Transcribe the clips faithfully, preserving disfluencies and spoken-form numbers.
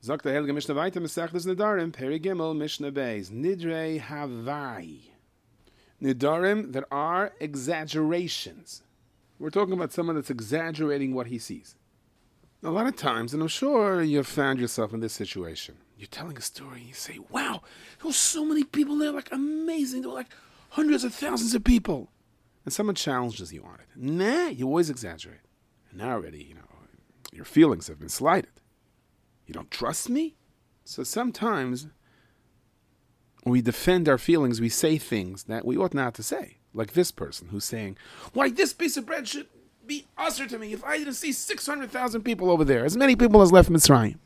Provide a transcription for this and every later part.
Sagt der Heilige Mishnah weiter, Mesechtes Nedarim, Peri Gimel, Mishnah Beis, Nidrei Havai. Nedarim that are exaggerations. We're talking about someone that's exaggerating what he sees. A lot of times, and I'm sure you've found yourself in this situation, you're telling a story, you say, wow, there were so many people there, like amazing, there were like hundreds of thousands of people. And someone challenges you on it. Nah, you always exaggerate. And now already, you know, your feelings have been slighted. You don't trust me? So sometimes when we defend our feelings, we say things that we ought not to say. Like this person who's saying, why, this piece of bread should be usher to me if I didn't see six hundred thousand people over there, as many people as left Mitzrayim.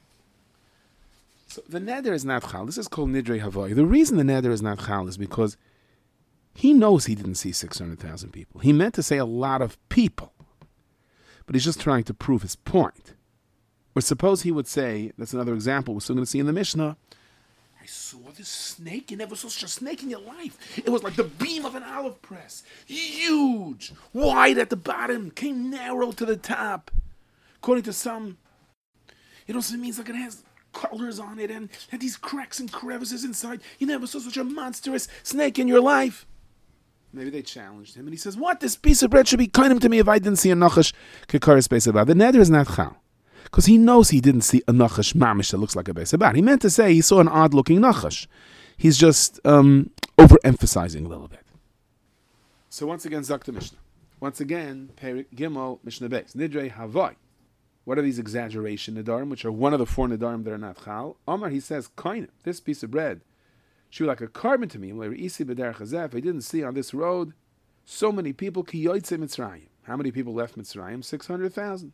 So the neder is not chal. This is called nidrei havai. The reason the neder is not chal is because he knows he didn't see six hundred thousand people. He meant to say a lot of people, but he's just trying to prove his point. Or suppose he would say, that's another example we're still going to see in the Mishnah, I saw this snake. You never saw such a snake in your life. It was like the beam of an olive press. Huge, wide at the bottom, came narrow to the top. According to some, it also means like it has colors on it and had these cracks and crevices inside. You never saw such a monstrous snake in your life. Maybe they challenged him and he says, what, this piece of bread should be kind to me if I didn't see a nachash kekar space about. The neder is not chal. Because he knows he didn't see a nachash mamish that looks like a beis habat. He meant to say he saw an odd-looking nachash. He's just um, overemphasizing a little bit. So once again, Zakta Mishnah. Once again, Perik Gimel Mishnah Beis. Nidrei Havai. What are these exaggeration nedarim, which are one of the four nedarim that are not chal? Omar, he says, Koine, this piece of bread, she was like a carbon to me. If I didn't see on this road so many people, ki yoytze Mitzrayim. How many people left Mitzrayim? six hundred thousand.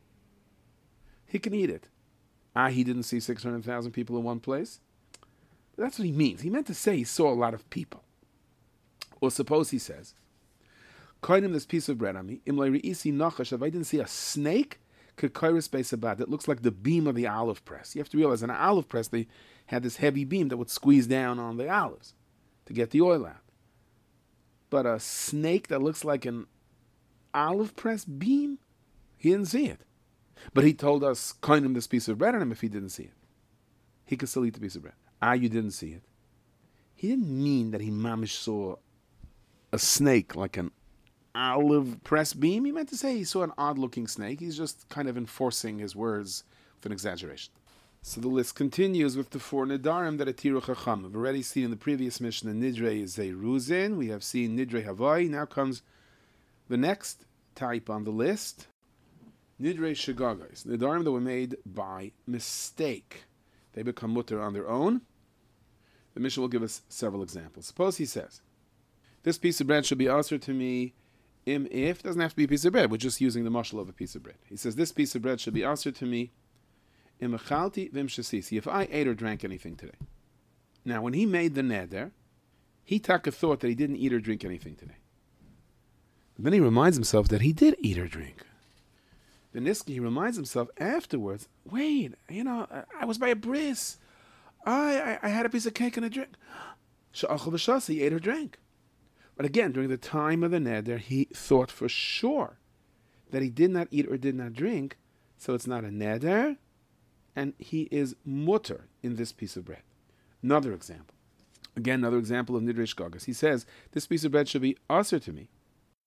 He can eat it. Ah, he didn't see six hundred thousand people in one place. But that's what he means. He meant to say he saw a lot of people. Or suppose he says, Koinim this piece of bread on me, Im le'ri'isi nachash, if I didn't see a snake, kekairis beisabad, that looks like the beam of the olive press. You have to realize, in an olive press, they had this heavy beam that would squeeze down on the olives to get the oil out. But a snake that looks like an olive press beam, he didn't see it. But he told us, coin him this piece of bread on him if he didn't see it. He could still eat the piece of bread. Ah, you didn't see it. He didn't mean that he mamish saw a snake like an olive press beam. He meant to say he saw an odd-looking snake. He's just kind of enforcing his words with an exaggeration. So the list continues with the four nedarim that atiru chacham. We've already seen in the previous Mishnah, Nidrei Zeiruzin. We have seen Nidrei Havai. Now comes the next type on the list. Nidrei Shegagais, nedarim that were made by mistake. They become mutter on their own. The Mishnah will give us several examples. Suppose he says, this piece of bread should be answered to me im if, doesn't have to be a piece of bread, we're just using the mashal of a piece of bread. He says, this piece of bread should be answered to me im achalti vim shasisi, if I ate or drank anything today. Now, when he made the neder, he taka thought that he didn't eat or drink anything today. But then he reminds himself that he did eat or drink. The Niski, he reminds himself afterwards, wait, you know, I, I was by a bris. I, I I had a piece of cake and a drink. Sha'achal v'shas, he ate or drank. But again, during the time of the neder, he thought for sure that he did not eat or did not drink, so it's not a neder, and he is mutter in this piece of bread. Another example. Again, another example of Nidrei Shgagas. He says, this piece of bread should be aser to me.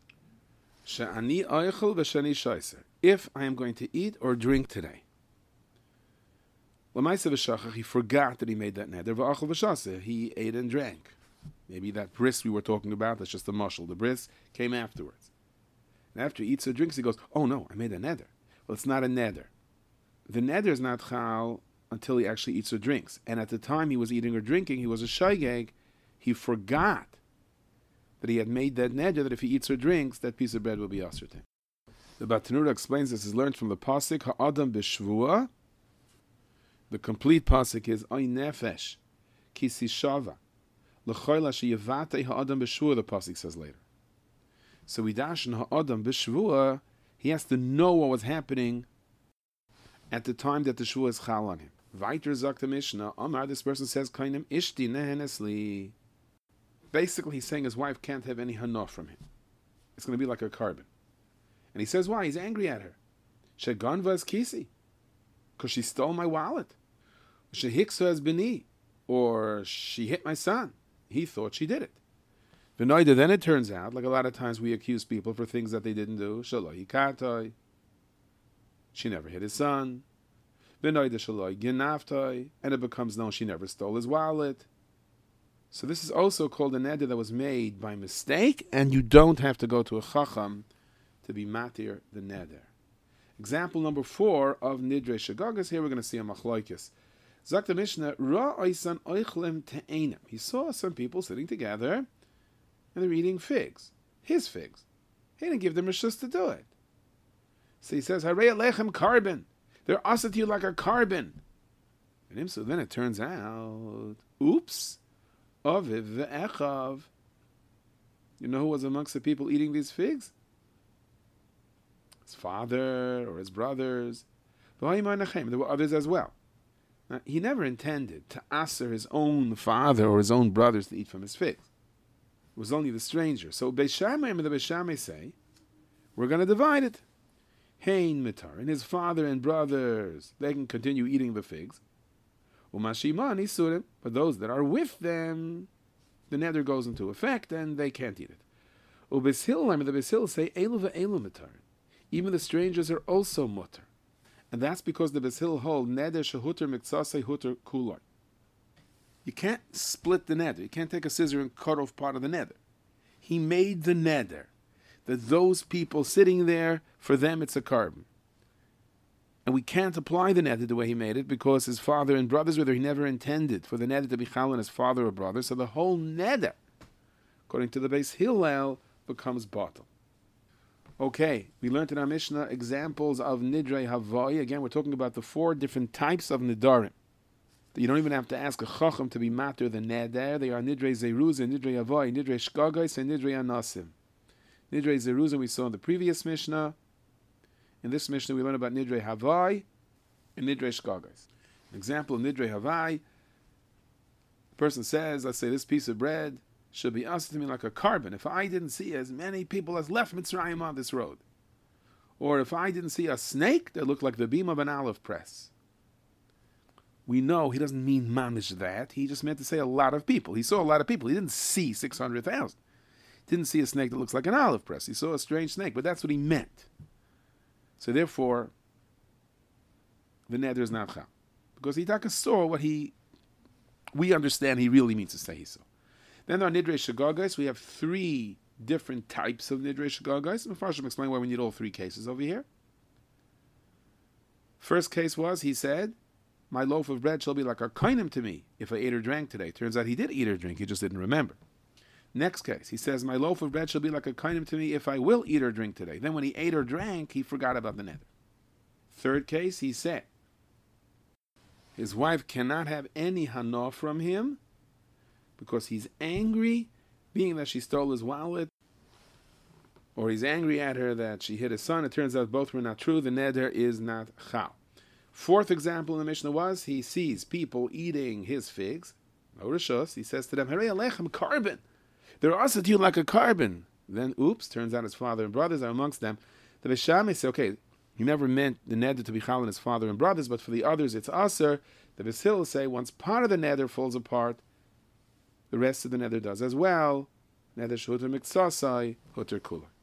She'ani oichel v'shani shaiser. If I am going to eat or drink today. L'maisa v'shachach, he forgot that he made that neder. V'achel v'shaseh, he ate and drank. Maybe that bris we were talking about, that's just a mushal. The bris came afterwards. And after he eats or drinks, he goes, oh no, I made a neder. Well, it's not a neder. The neder is not chal until he actually eats or drinks. And at the time he was eating or drinking, he was a shaygeg. He forgot that he had made that neder, that if he eats or drinks, that piece of bread will be asr to him. The Batanura explains this is learned from the pasuk Ha'adam b'shvua. The complete pasuk is Oy nefesh kisi shava l'choyla sheyavate ha'adam b'shvua. The pasuk says later. So we dash in Ha'adam b'shvua. He has to know what was happening at the time that the shvua is chal on him. Vayter zakta Mishnah Amar. This person says Kainim ishti nehenesli. Basically, he's saying his wife can't have any hana from him. It's going to be like a carbon. And he says, why? He's angry at her. Sheganva is kisi. Because she stole my wallet. Shehiksu as bini, or she hit my son. He thought she did it. V'noida, then it turns out, like a lot of times we accuse people for things that they didn't do. Shaloi hikatoi. She never hit his son. V'noida shaloi ginavtoi. And it becomes known she never stole his wallet. So this is also called a neder that was made by mistake, and you don't have to go to a chacham to be matir the neder. Example number four of nidrei shagagas. Here we're going to see a machloikis. Zak the Mishnah, Ra oisan oichlem te'enim. He saw some people sitting together, and they're eating figs. His figs. He didn't give them rishus to do it. So he says, Harei alechem carbon. They're asa to you like a carbon. And so then it turns out, oops, aviv ve'echav. You know who was amongst the people eating these figs? His father or his brothers. There were others as well. Now, he never intended to aser his own father or his own brothers to eat from his figs. It was only the stranger. So Beis Shammai and the Beis Shammai say, we're going to divide it. Hein mitar, and his father and brothers, they can continue eating the figs. Umashimani surim, but those that are with them, the neder goes into effect and they can't eat it. Ubeis Hillel and the Beis Hillel say, elu ve'elu mitar. Even the strangers are also mutar. And that's because the Beis Hillel hold neder shehuter miktsasei huter kulor. You can't split the neder. You can't take a scissor and cut off part of the neder. He made the neder that those people sitting there, for them it's a carbon. And we can't apply the neder the way he made it because his father and brothers were there. He never intended for the neder to be chal on his father or brother. So the whole neder, according to the Beis Hillel, becomes bottle. Okay, we learned in our Mishnah examples of nidrei havai. Again, we're talking about the four different types of nidarim. You don't even have to ask a chacham to be matter the neder. They are nidrei zeruzah, nidrei havai, nidrei shkagais, and nidrei anasim. Nidrei zeruzah we saw in the previous Mishnah. In this Mishnah we learn about nidrei havai and nidrei shkagais. An example of nidrei havai, the person says, let's say this piece of bread should be asked to me like a carbon. If I didn't see as many people as left Mitzrayim on this road, or if I didn't see a snake that looked like the beam of an olive press, we know he doesn't mean mamish that. He just meant to say a lot of people. He saw a lot of people. He didn't see six hundred thousand. Didn't see a snake that looks like an olive press. He saw a strange snake, but that's what he meant. So therefore, the neder is not chal, because he taka saw what he, we understand he really means to say he saw. Then our nidrei shagagais, we have three different types of nidrei shagagais. And Mepharshim explain why we need all three cases over here. First case was, he said, my loaf of bread shall be like a kainim to me if I ate or drank today. Turns out he did eat or drink, he just didn't remember. Next case, he says, my loaf of bread shall be like a kainim to me if I will eat or drink today. Then when he ate or drank, he forgot about the neder. Third case, he said, his wife cannot have any hana from him, because he's angry, being that she stole his wallet, or he's angry at her that she hit his son. It turns out both were not true. The neder is not chal. Fourth example in the Mishnah was, he sees people eating his figs. No rishos. He says to them, Harei alechem carbon. They're also to you like a carbon. Then, oops, turns out his father and brothers are amongst them. The Beis Shammai say, okay, he never meant the neder to be chal on his father and brothers, but for the others it's aser. The Beis Hillel say, once part of the neder falls apart, the rest of the neder does as well. Neder shuter miktsasai, huter kula.